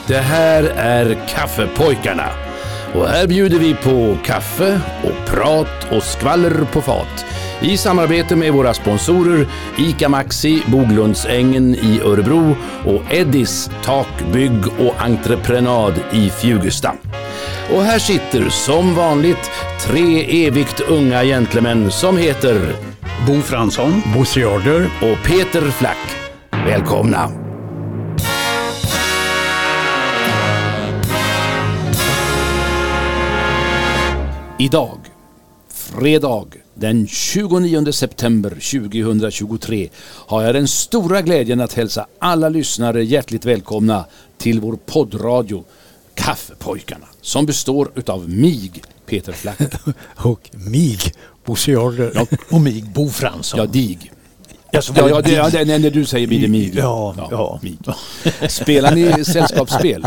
Det här är Kaffepojkarna. Och här bjuder vi på kaffe och prat och skvaller på fat. I samarbete med våra sponsorer ICA Maxi, Boglundsängen i Örebro och Eddis takbygg och entreprenad i Fjugesta. Och här sitter som vanligt 3 evigt unga gentlemän som heter Bo Fransson, Bosse Jarder och Peter Flack. Välkomna! Idag, fredag den 29 september 2023, har jag den stora glädjen att hälsa alla lyssnare hjärtligt välkomna till vår poddradio Kaffepojkarna, som består utav mig, Peter Flack. och mig, Bosse Jarder. Ja. och mig, Bo Fransson. Ja, dig. När du säger blir det mig. Ja. Mig. Spelar ni sällskapsspel?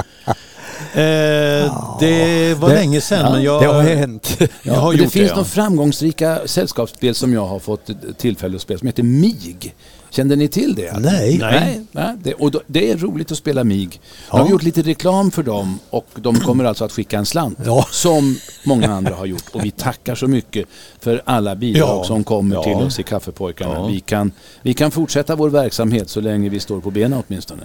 Det var länge sedan, men det har hänt. Jag har det gjort finns det, några framgångsrika sällskapsspel som jag har fått tillfälle att spela som heter MIG. Kände ni till det? Nej. Det är roligt att spela MIG. Jag har gjort lite reklam för dem och de kommer alltså att skicka en slant som många andra har gjort. Och vi tackar så mycket för alla bidrag som kommer till oss i Kaffepojkarna. Vi kan fortsätta vår verksamhet så länge vi står på benen åtminstone.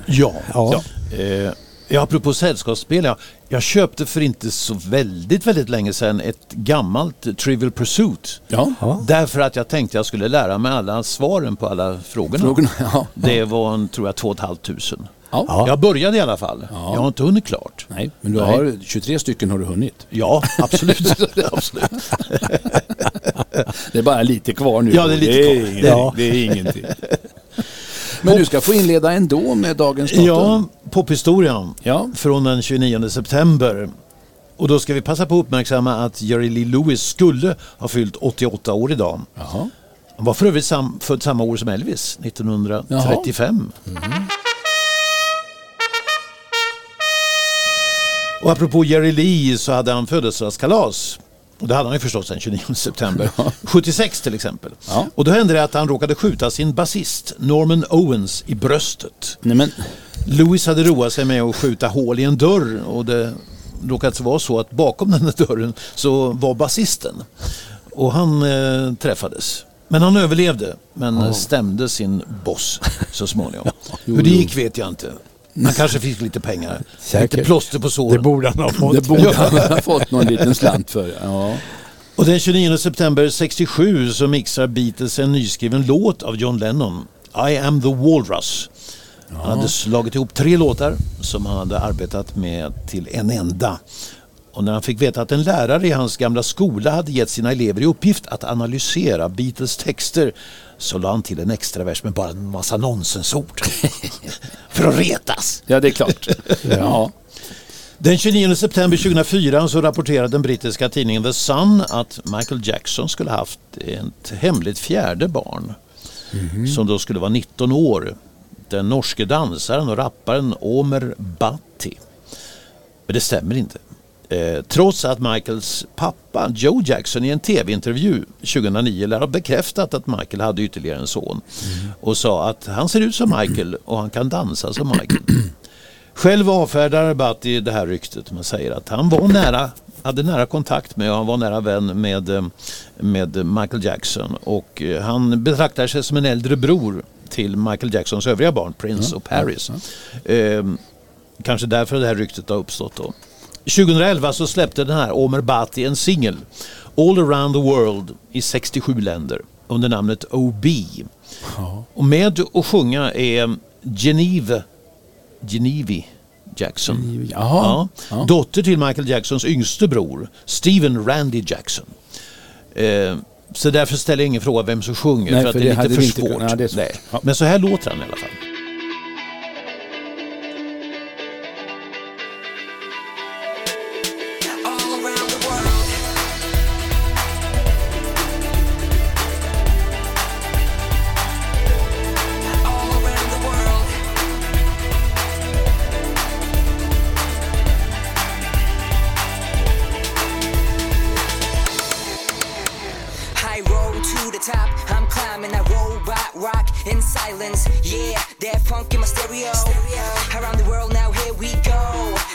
Apropå sällskapsspel, jag köpte för inte så väldigt länge sedan ett gammalt Trivial Pursuit. Därför att jag tänkte jag skulle lära mig alla svaren på alla frågorna. Det var, tror jag, 2 500. Jag började i alla fall. Jag har inte hunnit klart. Nej, men du har 23 stycken har du hunnit. Ja, absolut. Absolut. Det är bara lite kvar nu. Ja, det är lite kvar. Det är ingenting. Men du ska få inleda ändå med dagens datum. Ja, pophistorien från den 29 september. Och då ska vi passa på att uppmärksamma att Jerry Lee Lewis skulle ha fyllt 88 år idag. Jaha. Han var för övrigt född samma år som Elvis, 1935. Och apropå Jerry Lee så hade han födelsedagskalas. Och det hade han ju förstås den 29 september 76 till exempel. Och då hände det att han råkade skjuta sin basist Norman Owens i bröstet. Lewis hade roat sig med att skjuta hål i en dörr, och det råkade vara så att bakom den här dörren så var basisten. Och han träffades. Men han överlevde, men stämde sin boss så småningom. Hur det gick vet jag inte. Han kanske fick lite pengar. Lite plåster på såren. Det borde han ha fått. Det borde han ha fått någon liten slant för. Ja. Och den 29 september 67 så mixar Beatles en nyskriven låt av John Lennon, I Am the Walrus. Han hade slagit ihop 3 låtar som han hade arbetat med till en enda. Och när han fick veta att en lärare i hans gamla skola hade gett sina elever i uppgift att analysera Beatles texter, så la han till en extra vers med bara en massa nonsensord. För att retas. Ja, det är klart. Den 29 september 2004 så rapporterade den brittiska tidningen The Sun att Michael Jackson skulle ha haft ett hemligt 4:e barn. Som då skulle vara 19 år. Den norske dansaren och rapparen Omer Bhatti. Men det stämmer inte. Trots att Michaels pappa Joe Jackson i en tv-intervju 2009 lär ha bekräftat att Michael hade ytterligare en son och sa att han ser ut som Michael och han kan dansa som Michael. Själv avfärdar Bhatti det här ryktet med säger att han var hade nära kontakt med och han var nära vän med Michael Jackson, och han betraktar sig som en äldre bror till Michael Jacksons övriga barn, Prince och Paris. Kanske därför det här ryktet har uppstått då. 2011 så släppte den här Omer Bhatti en singel, All Around the World, i 67 länder under namnet OB. Och med att sjunga är Genevieve Jackson. Dotter till Michael Jacksons yngste bror, Stephen Randy Jackson. Så därför ställer jag ingen fråga vem som sjunger. Nej, för att det är lite för svårt. Nej. Men så här låter han i alla fall. In silence, yeah, that funk in my stereo. Around the world now, here we go.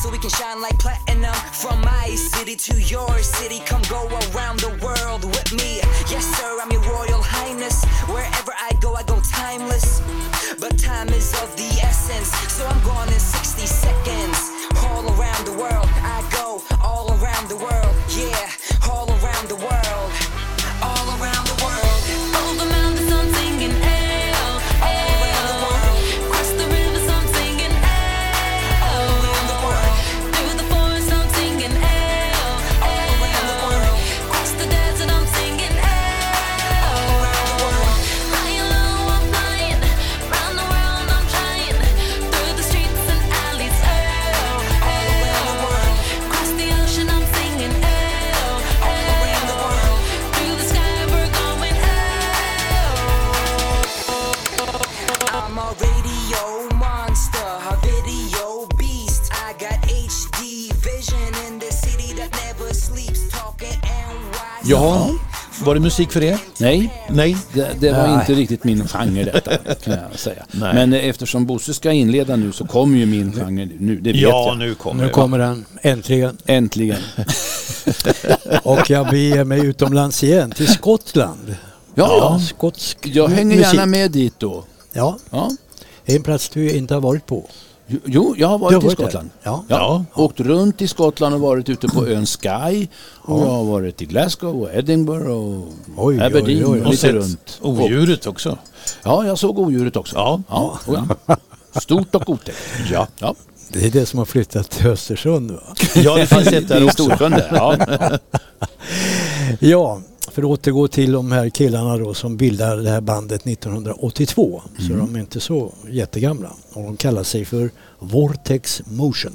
so we can shine like platinum. From my city to your city, come go around the world with me. Yes sir, I'm your royal highness. Wherever I go timeless. But time is of the essence, so I'm gone in 60 seconds. All around the world, I go all around the world. Yeah, all around the world. All around the world. All the mountains I'm singing, ay, oh, ay, All around the world. Across the rivers I'm singing, ay, All around the world. Through the forest I'm singing, ay, oh, All around the world. Across the desert I'm singing, ay, All around the world. Flying low I'm flying, round the world I'm trying, through the streets and alleys, All around the world. across the ocean I'm singing, All around the world. through the sky we're going, I'm a radio monster, a video beast. I got HD vision in the city that never sleeps. Talking NYC. Ja, var det musik för er? Nej, Nej. det var Nej. inte riktigt min genre detta, kan jag säga. Nej. Men eftersom Bosse ska inleda nu så kommer ju min genre nu, det vet jag. Nu kommer Nu det. kommer den, äntligen. Äntligen. Och jag beger mig utomlands igen, till Skottland. Ja, Skotsk jag hänger musik. gärna med dit då. Ja, Ja. en plats du inte har varit på. Jo, jag har Du varit har i varit där? Skottland. Ja. Ja, åkt runt i Skottland och varit ute på ön Skye. Och jag har varit i Glasgow och Edinburgh och Oj, Aberdeen oj, oj. och Och lite sett runt. odjuret också. Ja, jag såg odjuret också. Ja. Ja. Stort och otäckt. Ja. Ja. Det är det som har flyttat till Östersund, va? Ja, det finns ett där I också. Storsjön där. Ja. Ja, för att återgå till de här killarna då som bildade det här bandet 1982. Så de är inte så jättegamla. Och de kallar sig för Vortex Motion.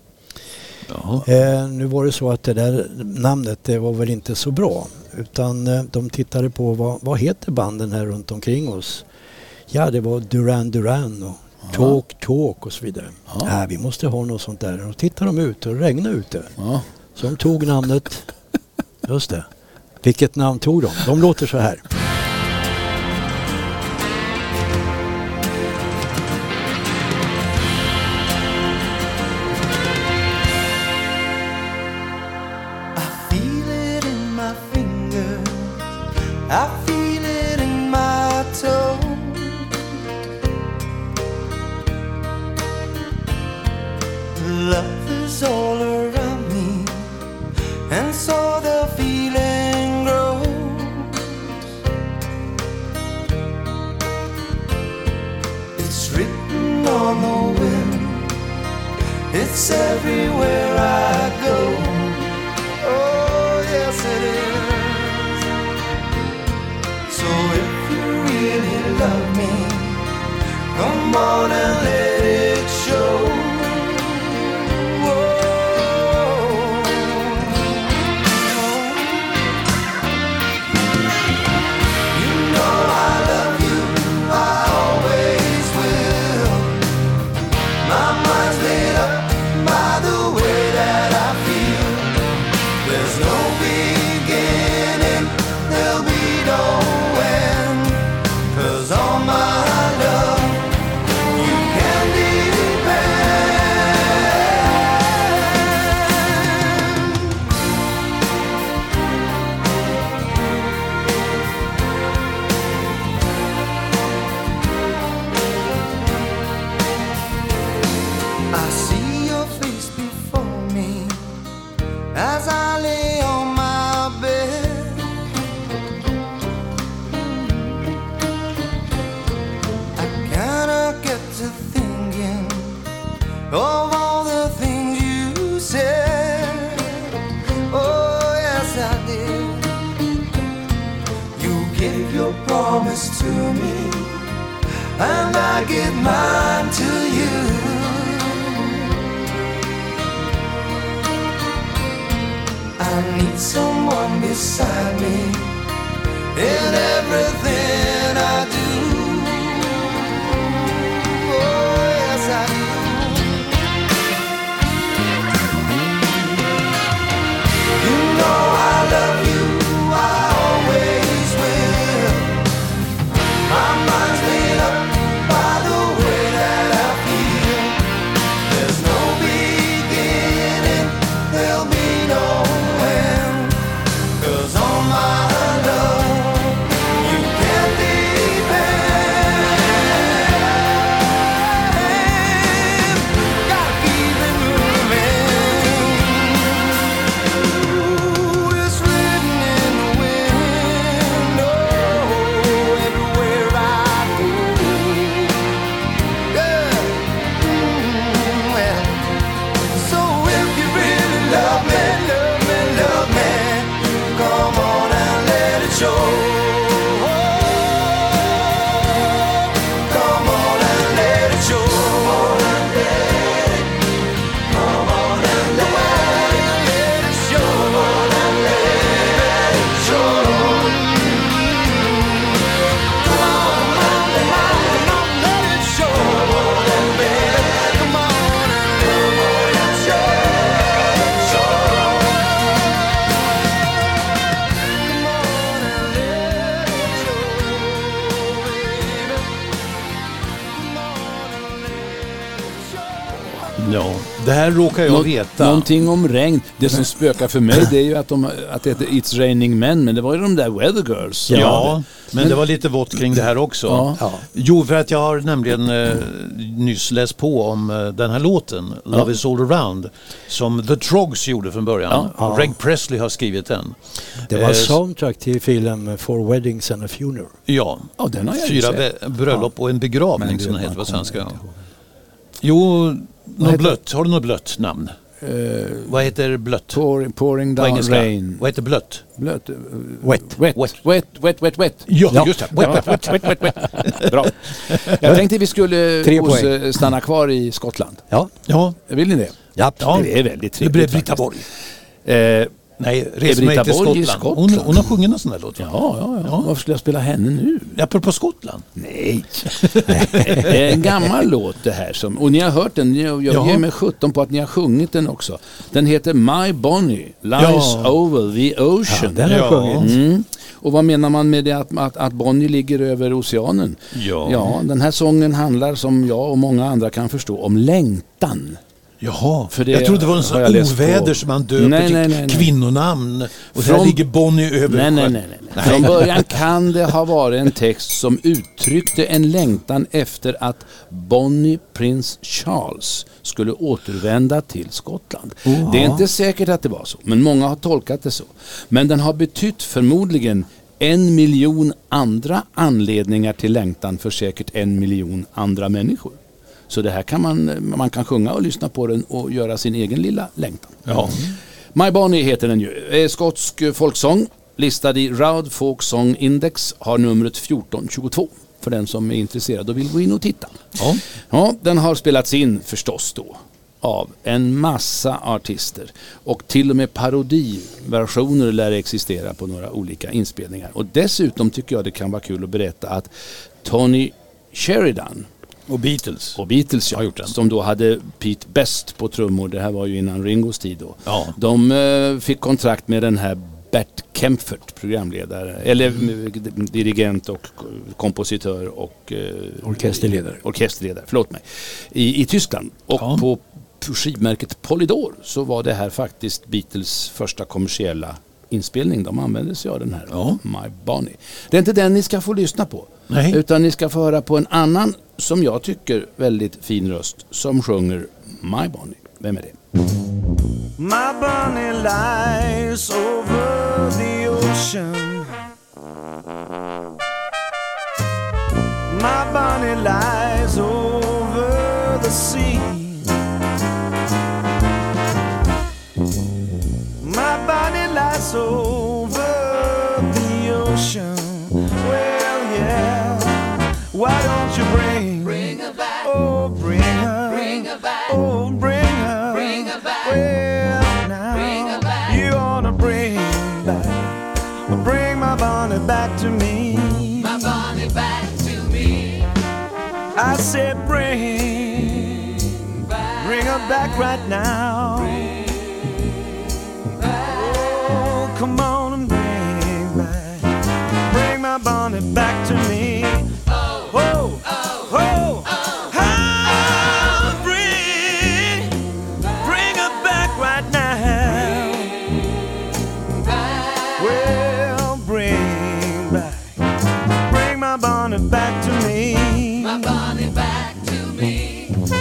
Nu var det så att det där namnet det var väl inte så bra. Utan de tittade på vad heter banden här runt omkring oss. Ja, det var Duran Duran och Talk och så vidare. Ja, vi måste ha något sånt där. Och tittade de ut och regnade ute. Ja. Så de tog namnet. Just det. Vilket namn tog de? De låter så här. Feel it in my fingers, I feel it in my toe. Love is all around me, and so the feeling grows. It's written on the wind, it's everywhere I go. Oh, yes it is. So if you really love me, come on and let it show. You know I love you, I always will. My mind's made up by the way that I feel. There's no beginning, there'll be no end. 'Cause all my love, you can depend. I see your face before me as I lay on my bed. I kinda get to thinking of all the things you said. Oh, yes, I did. You gave your promise to me, and I give mine to you. I need someone beside me in everything I do. Oh, yes, I do. You know I love you, I always will. My mind's made up by the way that I feel. There's no beginning. Det här råkar jag veta. Någonting om regn. Det som spökar för mig, det är ju att det heter It's Raining Men, men det var ju de där Weather Girls. Ja, men det var lite vått kring det här också. Ja. Jo, för att jag har nämligen nyss läst på om den här låten, Love is all around, som The Troggs gjorde från början. Ja. Reg Presley har skrivit den. Det var soundtrack till film For Weddings and a Funeral. Ja, den har jag 4 bröllop och en begravning som det heter på svenska. Jo, något blött. Har du något blött namn? Vad heter blött? Pouring down rain. Vad heter blött? Blött. Wet. Ja, just det. Wet. Bra. Jag tänkte vi skulle stanna kvar i Skottland. Ja. Vill ni det? Ja. Det är väldigt trevligt. Det blev Britta Borg. Nej, Britta Borg i Skottland. Hon har sjungit en sån där låt. Ja. Varför skulle jag spela henne nu? Apropå Skottland. Nej. Det är en gammal låt det här. Och ni har hört den. Jag ger mig 17 på att ni har sjungit den också. Den heter My Bonnie Lies Over the Ocean. Ja, den har sjungit. Och vad menar man med det att Bonnie ligger över oceanen? Ja, den här sången handlar, som jag och många andra kan förstå, om längtan. Jaha, för jag trodde det var en sån oväder som man döper till kvinnonamn. Och där ligger Bonnie över. Nej. Från början kan det ha varit en text som uttryckte en längtan efter att Bonnie Prince Charles skulle återvända till Skottland. Det är inte säkert att det var så, men många har tolkat det så. Men den har betytt förmodligen 1 miljon andra anledningar till längtan för säkert 1 miljon andra människor. Så det här kan man kan sjunga och lyssna på den och göra sin egen lilla längtan. Ja. My Bonnie heter den ju. Skotsk folksång, listad i Roud Folk Song Index, har numret 1422 för den som är intresserad och vill gå in och titta. Ja, den har spelats in förstås då av en massa artister, och till och med parodiversioner lär existera på några olika inspelningar. Och dessutom tycker jag det kan vara kul att berätta att Tony Sheridan och Beatles har gjort den. Som då hade Pete Best på trummor. Det här var ju innan Ringos tid då. Ja. De fick kontrakt med den här Bert Kempfert, programledare, eller dirigent och kompositör och orkesterledare, förlåt mig, i Tyskland. Och på skivmärket Polydor så var det här faktiskt Beatles första kommersiella inspelning. De använde sig av den här My Bonnie. Det är inte den ni ska få lyssna på. Nej. Utan ni ska få höra på en annan, som jag tycker, väldigt fin röst som sjunger My Bonnie. Vem är det? My Bonnie lies over the ocean. My Bonnie lies over the sea. My Bonnie lies over the ocean. Well, yeah. Why don't you bring her back? Oh, bring her back. Oh, bring her back. Well, now bring her back. You ought to bring my Bonnie back to me. My Bonnie back to me. I said bring her back right now. Oh, come on and bring my Bonnie back to me. Bring her back right now. Well, bring my Bonnie back to me. My Bonnie back to me.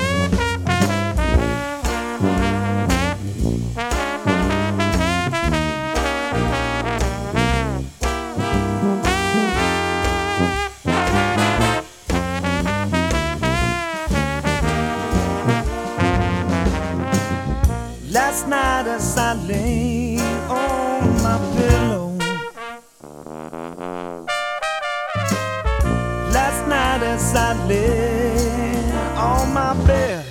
Last night as I lay on my pillow, last night as I lay on my bed,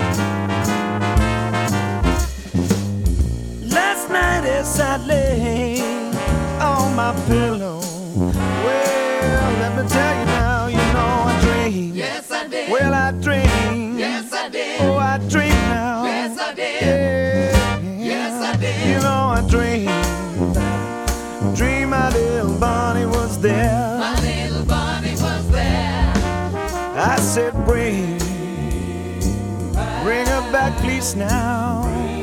last night as I lay on my pillow, well, let me tell you now, you know I dream. Yes, I did. Well, I dream. Yes, I did. Oh, I dream now. Yes, I did. You know I dream my little Bonnie was there. My little Bonnie was there. I said bring her back please. please now.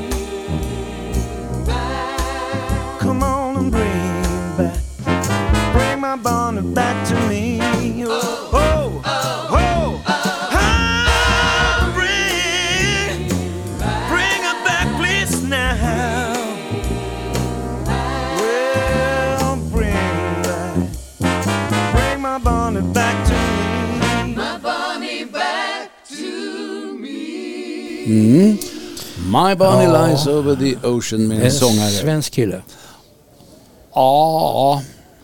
Come on and bring my bonnet back to me. Oh, oh, oh, oh. Bring her back, please now. Well, bring my bonnet back to me. My bonnet back to me. My Bonnie Lies Over the Ocean med en sångare. Svensk kille. Ja.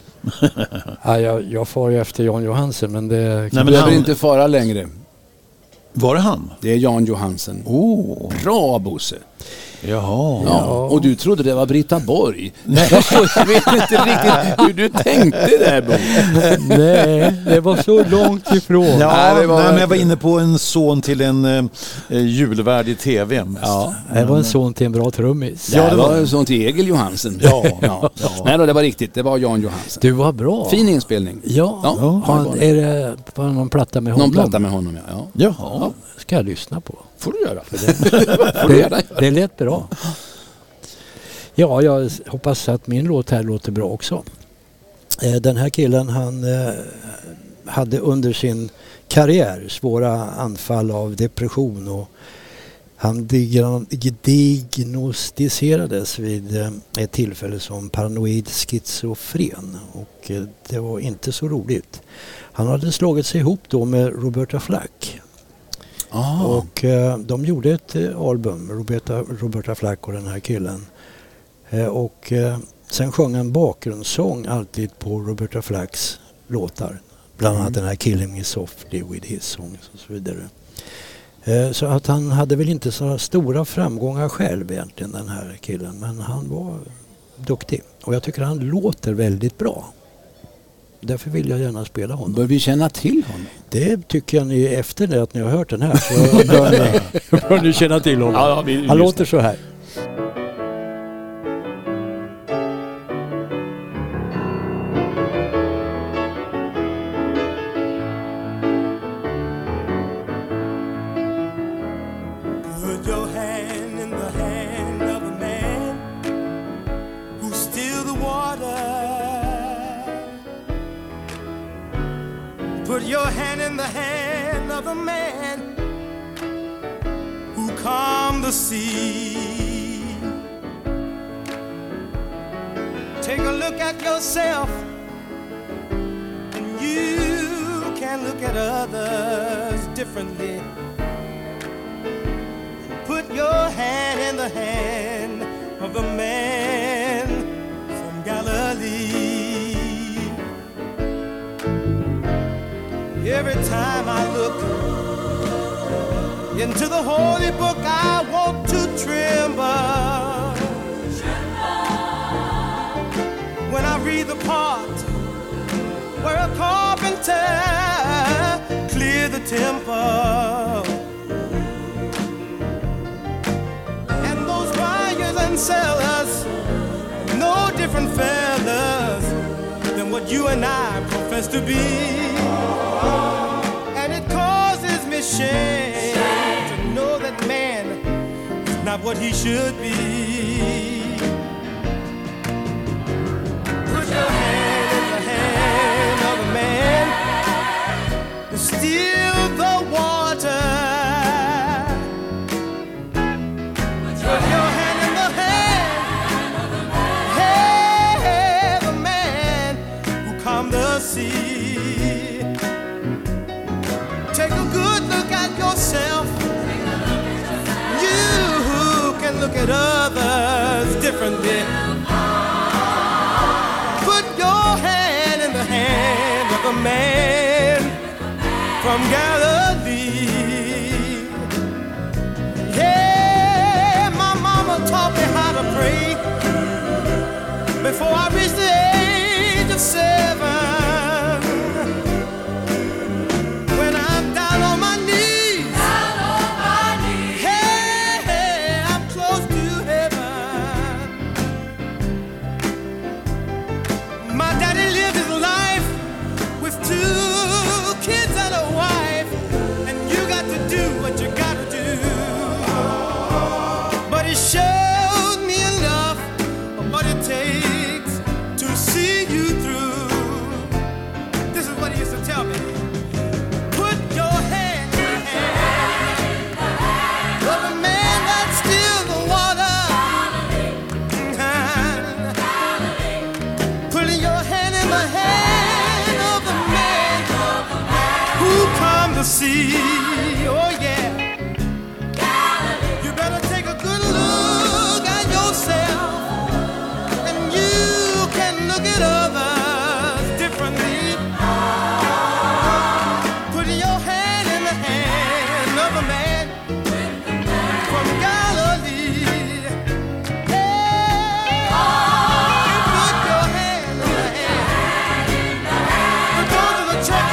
Jag far ju efter Jan Johansen, men det Nej, Du men behöver inte fara längre. Var det han? Det är Jan Johansen. Bra, Bosse. Jaha. Ja. Och du trodde det var Britta Borg. Nej. Jag vet inte riktigt hur du tänkte där, Bo. Nej, det var så långt ifrån. Ja, det var men jag var inne på en son till en julvärd i tv mest. Ja. Det var en son till en bra trummis. Ja, det var en sån till Egil Johansen. Ja. Nej då, det var riktigt. Det var Jan Johansen. Du var bra. Fin inspelning. Ja. Är det på någon platta med honom? Någon platta med honom, ja. Jaha. Ska jag lyssna på. Får du göra. Det lät bra. Ja, jag hoppas att min låt här låter bra också. Den här killen, han hade under sin karriär svåra anfall av depression och han diagnostiserades vid ett tillfälle som paranoid schizofren och det var inte så roligt. Han hade slagit sig ihop då med Roberta Flack. Och de gjorde ett album, Roberta Flack och den här killen. Och sen sjöng han bakgrundssång alltid på Roberta Flacks låtar. Bland annat den här Killing Me Softly with his songs och så vidare. Så att han hade väl inte så stora framgångar själv egentligen, den här killen. Men han var duktig. Och jag tycker han låter väldigt bra. Därför vill jag gärna spela honom. Bör vi känna till honom? Det tycker jag ni efter det att ni har hört den här. Så bör ni känna till honom. Ja, han låter så här. Put your hand in the hand of a man who's still the water. Put your hand in the hand of a man who calmed the sea. Take a look at yourself, and you can look at others differently. Put your hand in the hand of the man from Galilee. Every time I look into the holy book, I want to tremble. When I read the part where a carpenter cleared the temple, and those buyers and sellers, no different fellas than what you and I profess to be. And it causes me shame to know that man is not what he should be. Put your hand in the hand of a man who's still the water. Put your hand in the hand of the man who calmed the sea. Take a good look at yourself. You can look at others differently. Put your hand in the hand of a man from Galilee. Yeah, my mama taught me how to pray before I reached the age of 7. When I'm down on my knees, hey, I'm close to heaven. My daddy lived his life with 2 kids and a wife. the sea. Oh yeah. You better take a good look at yourself, and you can look at others differently. Put your hand in the hand of a man from Galilee. Hey, put your hand in the hand. Go to the church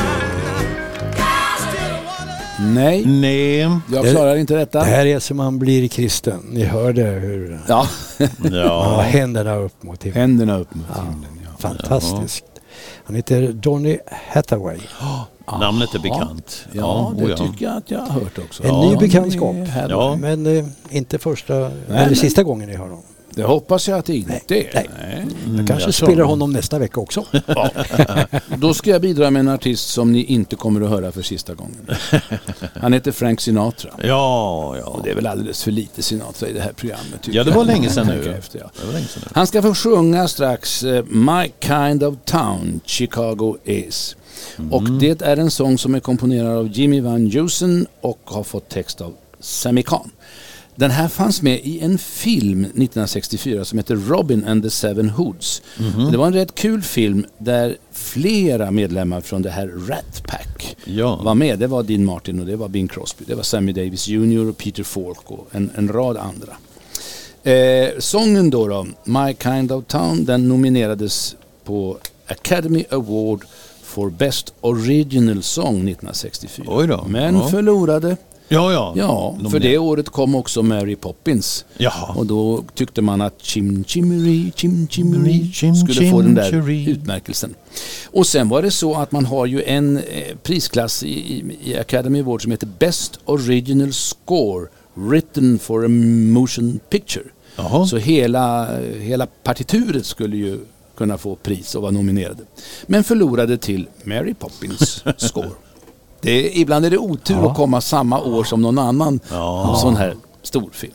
Nej, Nej. jag klarar inte detta. Det här är som man blir kristen. Ni hörde hur Ja, ja, händerna upp mot himlen. händerna upp mot himlen. Ja. Fantastiskt. Han heter Donny Hathaway. Namnet är bekant. Ja, det oh ja. tycker jag att jag har hört också. En ny bekantskap. Ja. Men inte första eller sista gången ni hör honom. Det hoppas jag att det inte är. Nej. Jag kanske spelar honom nästa vecka också. Ja. Då ska jag bidra med en artist som ni inte kommer att höra för sista gången. Han heter Frank Sinatra. Ja. Och det är väl alldeles för lite Sinatra i det här programmet. Ja, det var länge sedan nu. Efter, ja. Han ska få sjunga strax My Kind of Town, Chicago Is. Och det är en sång som är komponerad av Jimmy Van Heusen och har fått text av Sammy Cahn. Den här fanns med i en film 1964 som heter Robin and the Seven Hoods. Det var en rätt kul film där flera medlemmar från det här Rat Pack var med. Det var Dean Martin och det var Bing Crosby. Det var Sammy Davis Jr. och Peter Falk och en rad andra. Sången då, My Kind of Town, den nominerades på Academy Award for Best Original Song 1964. Oj då. Men förlorade. Ja, för det året kom också Mary Poppins. Jaha. Och då tyckte man att Chim Chimmery Chim skulle få den där Chimmery. utmärkelsen. Och sen var det så att man har ju en prisklass i Academy Award som heter Best Original Score Written for a Motion Picture. Jaha. Så hela partituret skulle ju kunna få pris och vara nominerade. Men förlorade till Mary Poppins score. Ibland är det otur att komma samma år som någon annan sån här storfilm.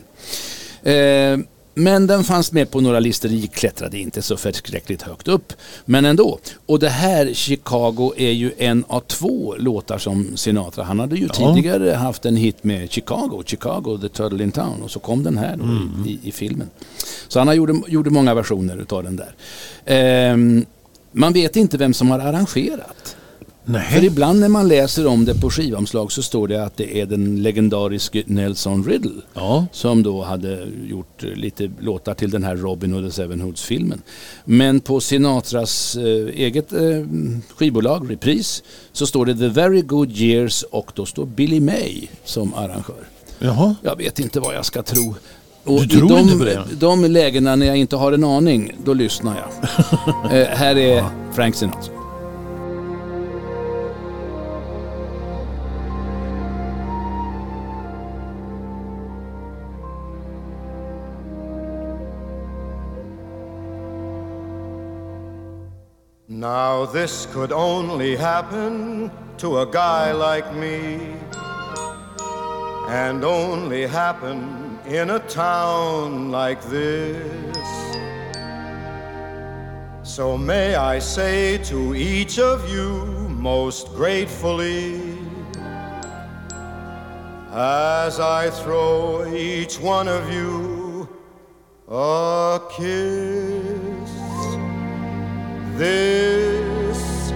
Men den fanns med på några listor, klättrade inte så förskräckligt högt upp. Men ändå. Och det här Chicago är ju en av 2 låtar som Sinatra. Han hade ju tidigare haft en hit med Chicago, The Turtle in Town. Och så kom den här då i filmen. Så han gjorde många versioner av den där. Man vet inte vem som har arrangerat. Nej. För ibland när man läser om det på skivomslag så står det att det är den legendariske Nelson Riddle som då hade gjort lite låtar till den här Robin och the Seven Hoods-filmen. Men på Sinatras eget skivbolag, Reprise, så står det The Very Good Years och då står Billy May som arrangör. Jaha. Jag vet inte vad jag ska tro. Och du tror inte på det? De lägena när jag inte har en aning, då lyssnar jag. Här är Frank Sinatra. Now this could only happen to a guy like me, and only happen in a town like this. So may I say to each of you most gratefully, as I throw each one of you a kiss, this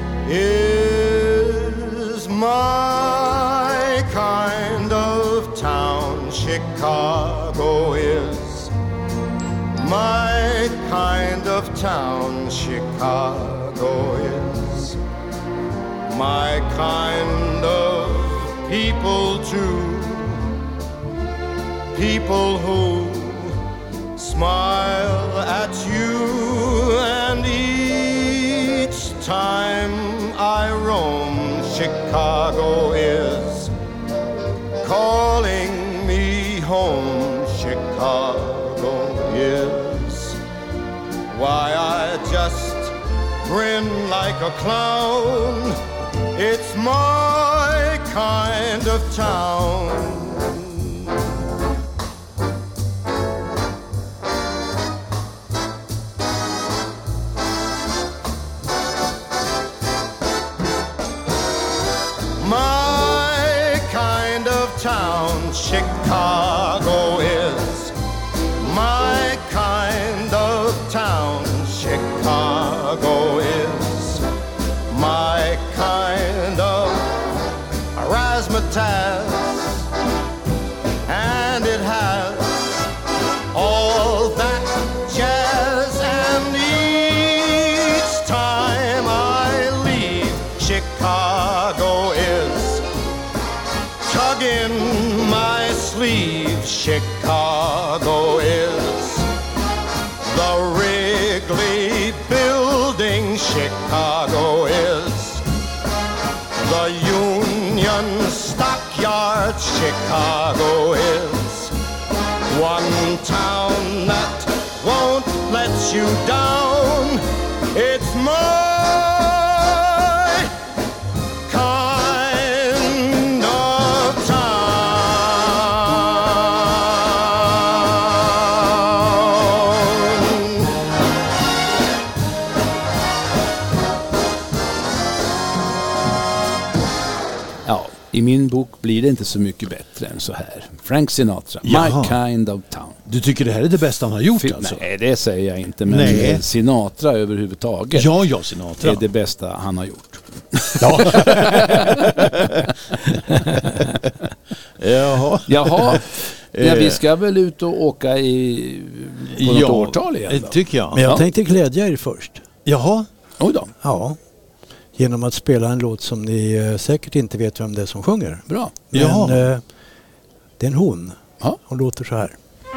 is my kind of town. Chicago is my kind of town. Chicago is my kind of people too. People who smile at you, and each time I roam, Chicago is calling me home. Chicago is why I just grin like a clown. It's my kind of town. My Chicago is my kind of town. Chicago is my kind of razzmatazz, and it has all that jazz. And each time I leave, Chicago is tugging my sleeve. Chicago is the Wrigley Building. Chicago is the Union Stockyard. Chicago is one town that won't let you down. It's my kind of town. Ja, i min bok blir det inte så mycket bättre än så här. Frank Sinatra, Jaha. My Kind of Town. Du tycker det här är det bästa han har gjort alltså? Nej, det säger jag inte, men Nej. Sinatra överhuvudtaget Ja, Sinatra. är det bästa han har gjort. Ja. Jaha. Jaha, ja, vi ska väl ut och åka på något årtal igen då? tycker jag. Men jag Ja. tänkte glädja er först. Jaha. Oj då, Ja. Genom att spela en låt som ni säkert inte vet vem det är som sjunger. bra. Men Ja. det är en hon. Ja. Hon låter så här.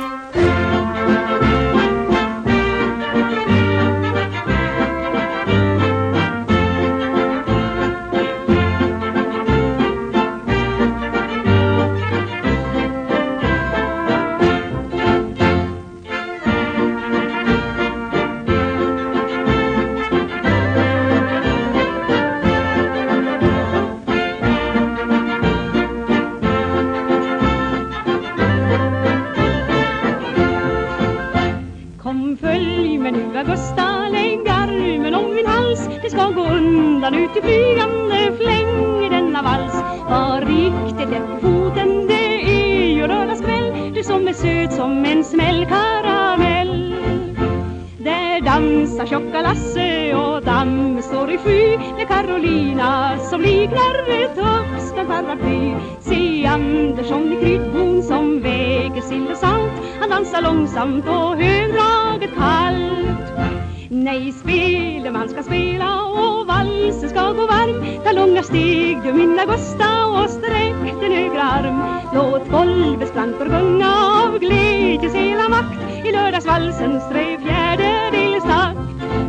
Kom följ med nu Augusta, lägg armen om min hals. Det ska gå undan ut i flygande fläng i denna vals. Var riktigt lätt på foten, det är ju lördagskväll. Du som är söt som en smällkaramell. Där dansar tjocka Lasse och damm står i sky med Carolina som liknar ett uppspänt paraply. Se Andersson i kryddbon som väger sill och salt. Han dansar långsamt och högdraget kallt. Nej, speleman ska spela och valsen ska gå varm. Ta långa steg du min Augusta och sträck din högra arm. Låt golvets plankor gunga av glädjes hela makt. I lördagsvalsens 3/4 takt.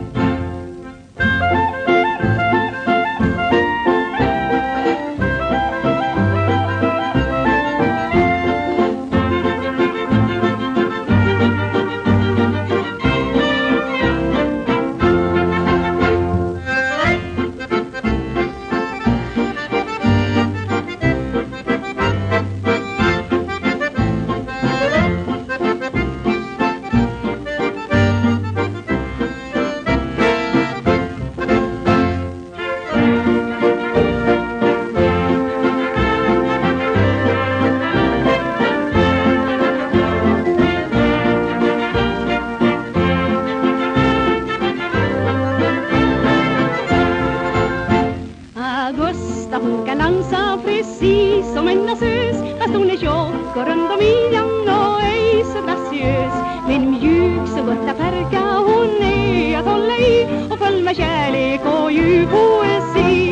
Augusta hon kan dansa precis som en dansös. Fast hon är tjock och rund om midjan och ej så graciös. Men mjuk så gott att färka hon är att hålla i. Och full med kärlek och djup poesi.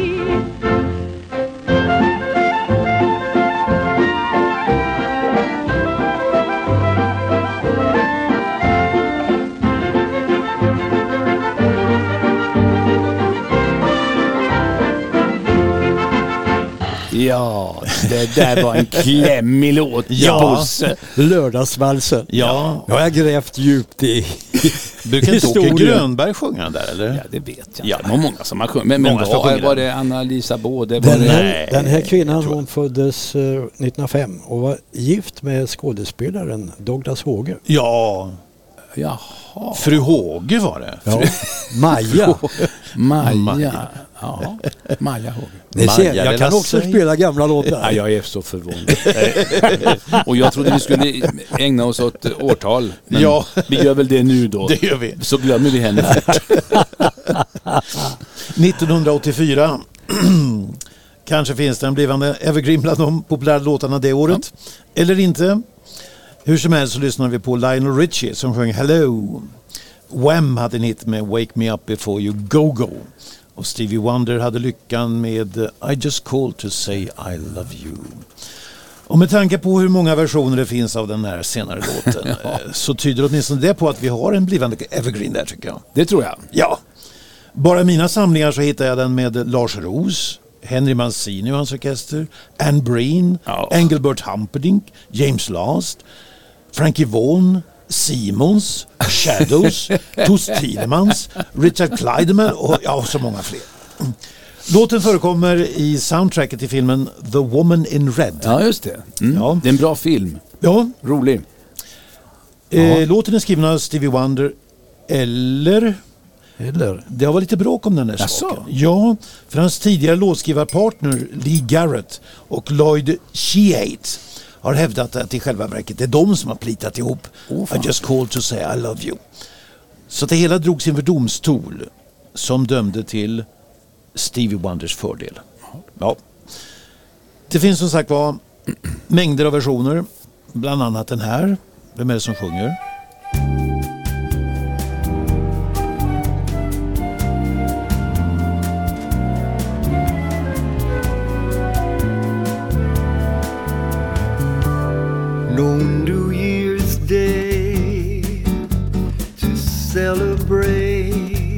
Ja, det där var en klämmig låt. Ja. Bosse. Lördagsvalsen. Ja. Jag har grävt djupt i Brukar inte Åke historien. Grönberg sjunga där eller? Ja, det vet jag. Ja. Det var många som har sjungit. Men Många som sjunger var den. det Anna-Lisa Både? Den Var det... här, den här Nej, kvinnan tror jag. hon föddes 1905 och var gift med skådespelaren Douglas Håge. Ja. Jaha. Fru Håge var det. Ja. Maja. Maja. Ja, Maja Håge. Ni ser, Maja, jag kan också spela gamla låtar. Ja, jag är så förvånad. Och jag trodde vi skulle ägna oss åt årtal. Men Ja. vi gör väl det nu då. Det gör vi. Så glömmer vi henne fort. 1984 kanske finns det en blivande evergreen bland de populära låtarna det året. Eller inte. Hur som helst så lyssnar vi på Lionel Richie som sjöng Hello. Wham hade en hit med Wake Me Up Before You Go Go. Och Stevie Wonder hade lyckan med I Just Called To Say I Love You. Och med tanke på hur många versioner det finns av den här senare låten så tyder åtminstone det på att vi har en blivande evergreen där, tycker jag. Det tror jag. Ja. Bara i mina samlingar så hittar jag den med Lars Roos, Henry Mancini och hans orkester, Anne Breen, Engelbert Humperdinck, James Last, Frankie Vaughan, Simons, Shadows, Toots Thielemans, Richard Clydeman och så många fler. Låten förekommer i soundtracket till filmen The Woman in Red. Ja, just det. Ja. Det är en bra film. Ja. Rolig. Låten är skriven av Stevie Wonder eller det har varit lite bråk om den där saken. Ja, för hans tidigare låtskrivarpartner Lee Garrett och Lloyd Sheate har hävdat att i själva verket det är de som har plitat ihop I Just Called To Say I Love You. Så det hela drogs inför domstol som dömde till Stevie Wonders fördel. Ja. Det finns som sagt var mängder av versioner, bland annat den här. Vem är det som sjunger? No New Year's Day to celebrate,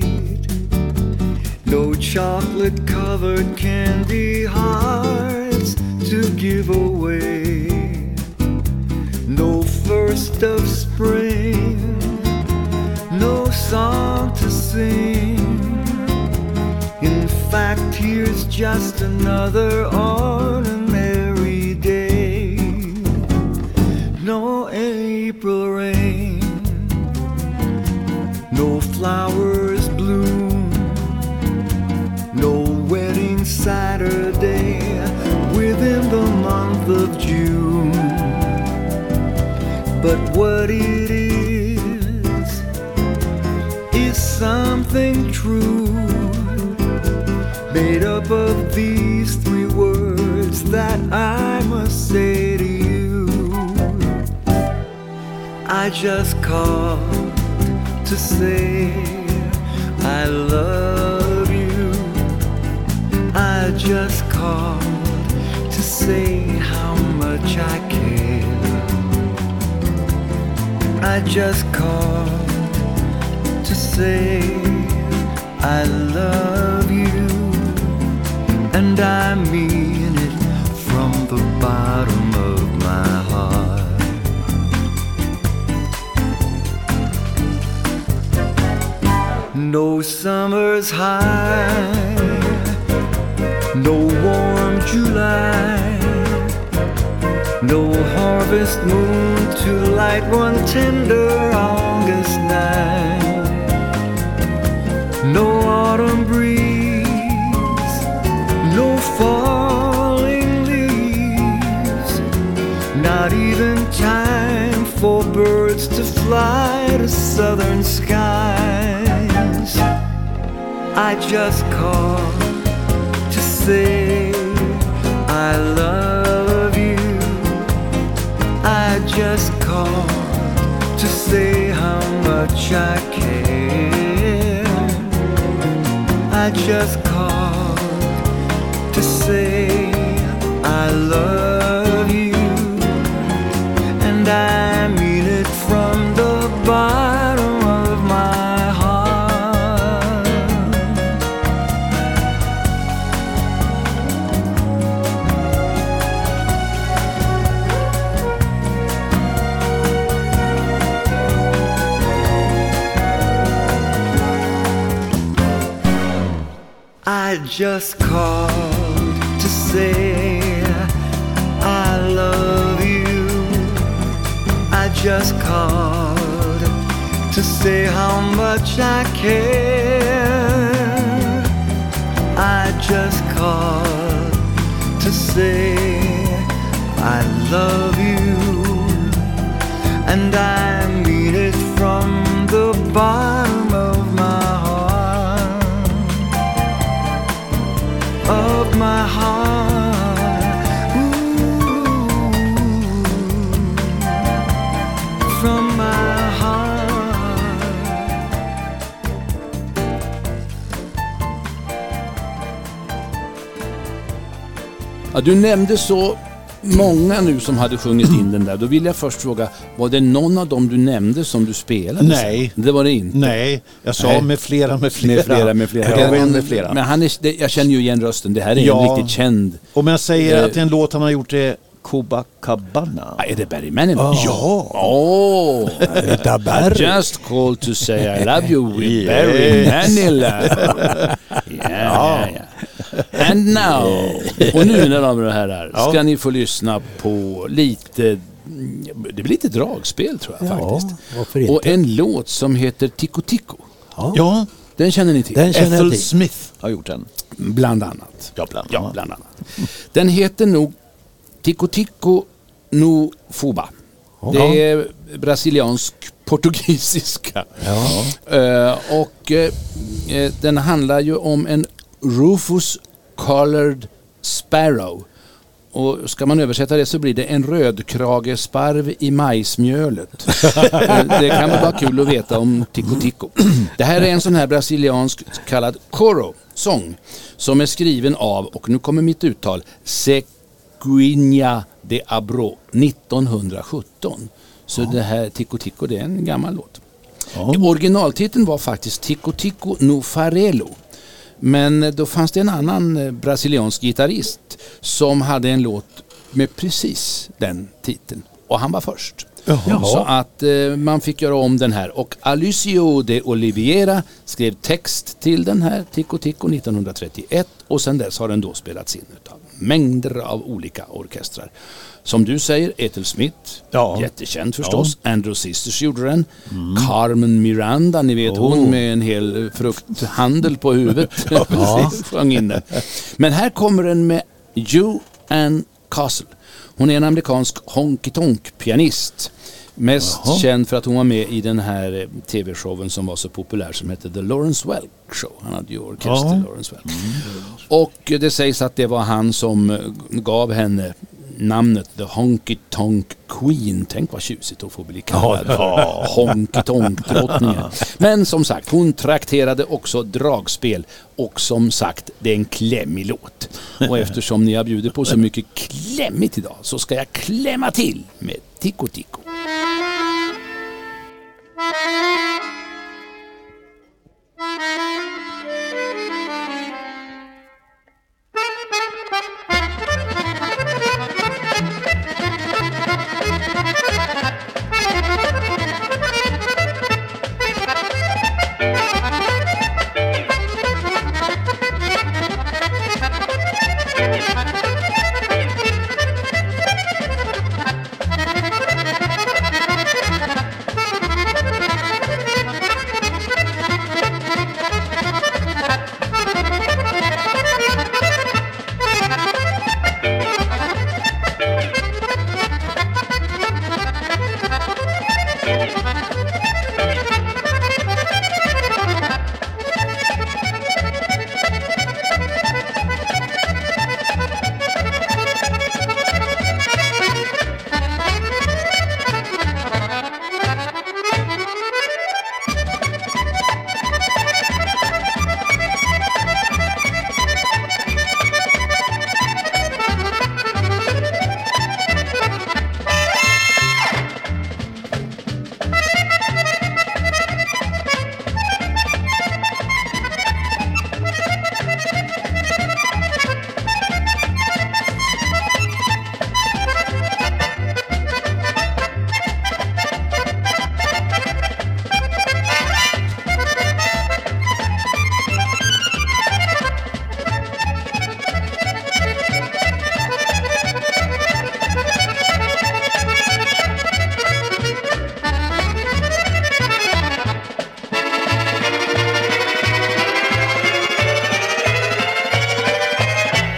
no chocolate-covered candy hearts to give away, no first of spring, no song to sing. In fact, here's just another ordinary day. No April rain, no flowers bloom, no wedding Saturday within the month of June. But what it is something true, made up of these three words that I must say to you. I just called to say I love you. I just called to say how much I care. I just called to say I love you, and I mean it from the bottom of my heart. No summer's high, no warm July, no harvest moon to light one tender August night, no autumn breeze, no falling leaves, not even time for birds to fly to southern skies. I just called to say I love you. I just called to say how much I care. I just called to say I love you, and I mean it from the bottom of my heart. I just called to say I love you. I just called to say how much I care. I just called to say I love you, and I mean it from the bottom of my heart, of my heart. Ooh, from my heart. Ja, du nämnde så många nu som hade sjungit in den där. Då vill jag först fråga, var det någon av dem du nämnde som du spelade? Nej. Det var det inte. Nej, jag sa Nej. med flera. Med flera. Med flera. Men jag känner ju igen rösten. Det här är en riktigt känd. Om jag säger att det är en låt han har gjort är Copacabana. Är det Barry Manilow? Ja. I just called to say I love you with Barry Manilow. Yeah. And now, och nu mina damer och herrar, ska ni få lyssna på lite, det blir lite dragspel tror jag faktiskt. Varför inte? Och en låt som heter Tico Tico. Ja. Den känner ni till? Den känner jag Ethel till. Smith har gjort den. Bland annat. Ja, bland annat. Den heter nog Tico Tico no Fuba. Det är brasiliansk-portugisiska. Och den handlar ju om en Rufus Collared Sparrow. Och ska man översätta det så blir det en rödkragesparv i majsmjölet. Det kan vara kul att veta om Tico Tico. Det här är en sån här brasiliansk kallad coro-sång som är skriven av, och nu kommer mitt uttal, Sequinha de Abreu 1917. Så det här Tico Tico, det är en gammal låt. Originaltiteln var faktiskt Tico Tico no Farelo. Men då fanns det en annan brasiliansk gitarrist som hade en låt med precis den titeln. Och han var först. Så att man fick göra om den här. Och Alicio de Oliveira skrev text till den här Tico Tico 1931. Och sen dess har den då spelats in av mängder av olika orkestrar. Som du säger, Ethel Smith, jättekänd förstås. Andrew Sisters gjorde den. Carmen Miranda, ni vet hon med en hel frukthandel på huvudet. Sjöng in den. Men här kommer den med Joanne Castle. Hon är en amerikansk honky-tonk-pianist. Mest känd för att hon var med i den här tv-showen som var så populär som hette The Lawrence Welk Show. Han hade ju orkester Lawrence Welk. Och det sägs att det var han som gav henne namnet The Honky Tonk Queen. Tänk vad tjusigt att få bli kallad Honky Tonk drottningen. Men som sagt, hon trakterade också dragspel. Och som sagt, det är en klämmig låt. Och eftersom ni har bjudit på så mycket klämmigt idag så ska jag klämma till med Tico Tico.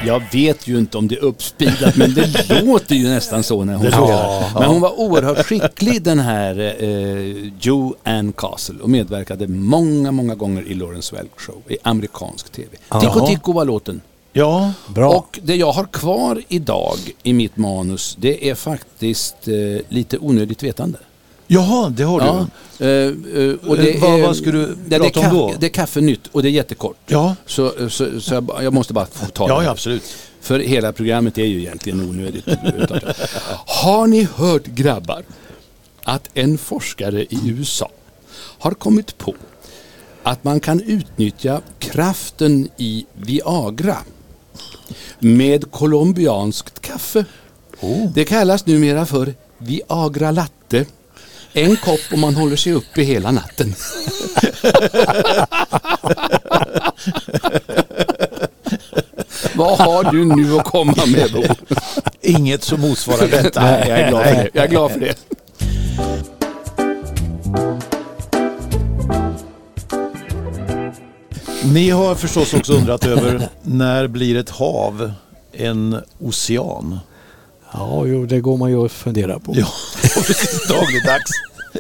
Jag vet ju inte om det är uppspeedat, men det låter ju nästan så när hon spelar. Men hon var oerhört skicklig, den här Joanne Castle, och medverkade många gånger i Lawrence Welk Show, i amerikansk tv. Tico Tico var låten. Ja, Bra. Och det jag har kvar idag i mitt manus, det är faktiskt lite onödigt vetande. Jaha, det har du. Och det Vad ska du prata om då? Det är kaffe nytt och det är jättekort. Ja. Så jag måste bara få ta det. Ja, absolut. För hela programmet är ju egentligen onödigt. Har ni hört, grabbar, att en forskare i USA har kommit på att man kan utnyttja kraften i Viagra med colombianskt kaffe? Det kallas numera för Viagra latte. En kopp och man håller sig uppe hela natten. Vad har du nu att komma med, Bo? Inget som motsvarar detta. Nej, jag är glad för det. Jag är glad för det. Ni har förstås också undrat över när blir ett hav en ocean? Ja, jo, det går man ju att fundera på. Ja, precis, dagligdags.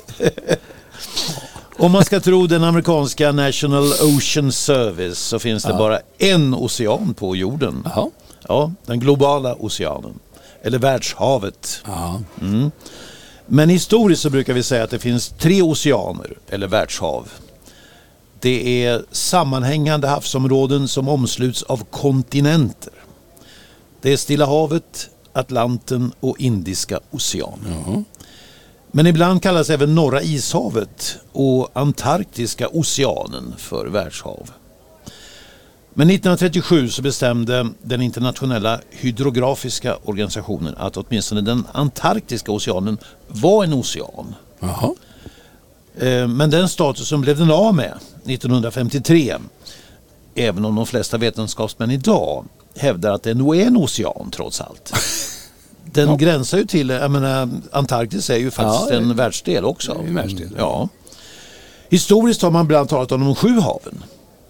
Om man ska tro den amerikanska National Ocean Service så finns det bara en ocean på jorden. Jaha. Ja, den globala oceanen. Eller världshavet. Ja. Men historiskt så brukar vi säga att det finns 3 oceaner eller världshav. Det är sammanhängande havsområden som omsluts av kontinenter. Det är Stilla havet, Atlanten och Indiska oceanen. Men ibland kallas även Norra ishavet och Antarktiska oceanen för världshav. Men 1937 så bestämde den internationella hydrografiska organisationen att åtminstone den Antarktiska oceanen var en ocean. Jaha. Men den statusen blev den av med 1953. Även om de flesta vetenskapsmän idag hävdar att det nog är en ocean trots allt. Den gränsar ju till, jag menar, Antarktis är ju faktiskt en världsdel också. En världsdel. Ja. Historiskt har man bland talat om de 7 haven.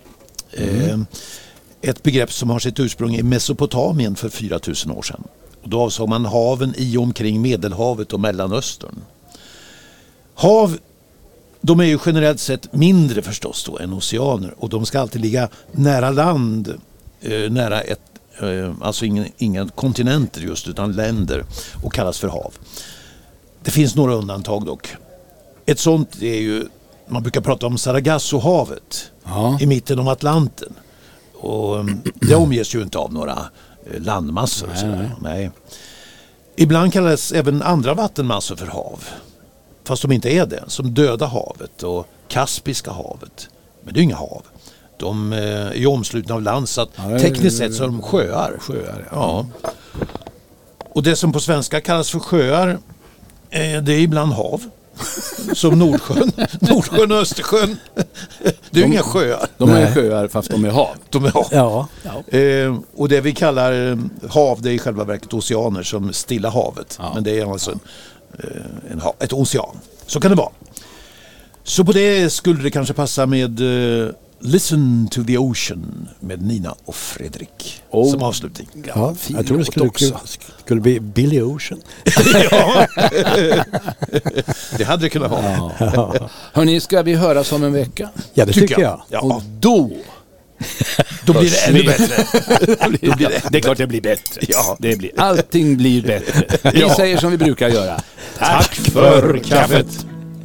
Ett begrepp som har sitt ursprung i Mesopotamien för 4000 år sedan. Och då avsåg man haven i och omkring Medelhavet och Mellanöstern. Hav, de är ju generellt sett mindre förstås då än oceaner, och de ska alltid ligga nära land, nära ett, alltså inga kontinenter just, utan länder, och kallas för hav. Det finns några undantag dock. Ett sånt är ju, man brukar prata om Sargassohavet i mitten av Atlanten. Och det omges ju inte av några landmassor. Nej. Ibland kallas även andra vattenmassor för hav, fast de inte är det, som Döda havet och Kaspiska havet. Men det är inga hav. De är ju omslutna av land, så att tekniskt sett så är de sjöar. Ja. Och det som på svenska kallas för sjöar, det är ibland hav. Som Nordsjön och Östersjön. Det är inga sjöar. De är sjöar fast de är hav. De är hav. Ja. Och det vi kallar hav, det är i själva verket oceaner, som Stilla havet. Ja. Men det är alltså ett ocean. Så kan det vara. Så på det skulle det kanske passa med Listen to the Ocean med Nina och Fredrik som avslutning. Ja, jag tror det skulle bli Billy Ocean. Ja. Det hade det kunnat vara. Ja. Hörrni, ska vi höras om en vecka? Ja, det tycker jag. Ja. Och då blir det ännu bättre. Det är klart det blir bättre. Ja. Allting blir bättre. Vi säger som vi brukar göra. Tack för kaffet.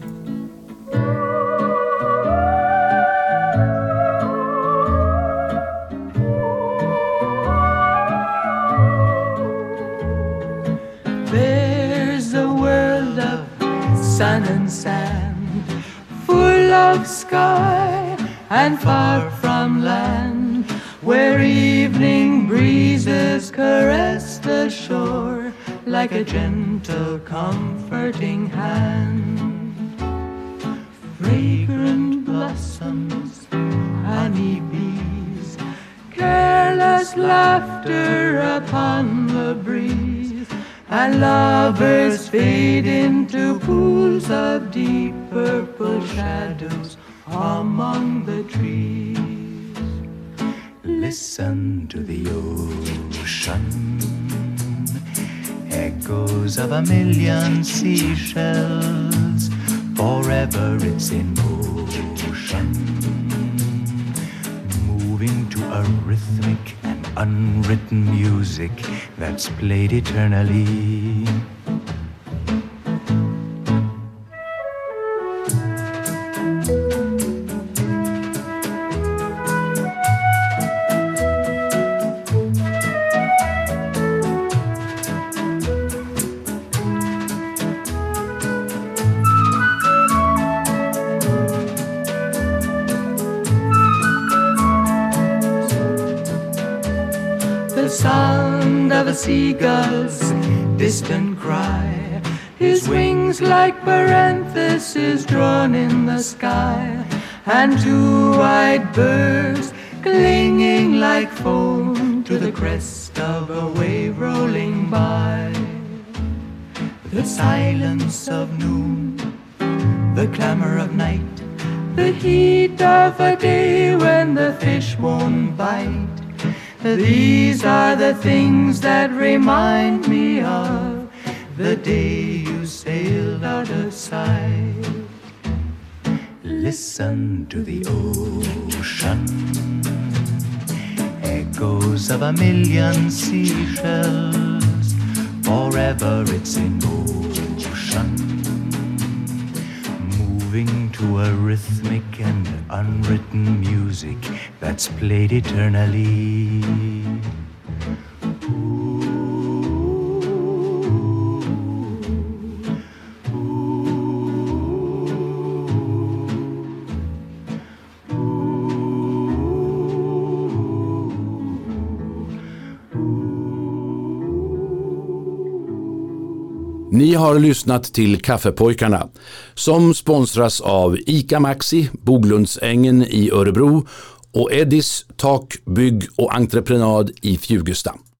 There's a world of sun and sand, full of sky and far from land, where evening breezes caress the shore like a gentle comforting hand. Fragrant blossoms, honey bees, careless laughter upon the breeze, and lovers fade into pools of deep purple shadows among the trees. Listen to the ocean. ocean, echoes of a million seashells, forever it's in motion, moving to a rhythmic and unwritten music that's played eternally. The sound of a seagull's distant cry, his wings like parentheses drawn in the sky, and two white birds clinging like foam to the crest of a wave rolling by. The silence of noon, the clamor of night, the heat of a day when the fish won't bite. These are the things that remind me of the day you sailed out of sight. Listen to the ocean, echoes of a million seashells, forever it's in motion, moving to a rhythmic and unwritten music that's played eternally. Ni har lyssnat till Kaffepojkarna som sponsras av ICA Maxi, Boglundsängen i Örebro och Eddis Tak, bygg och entreprenad i Fjugesta.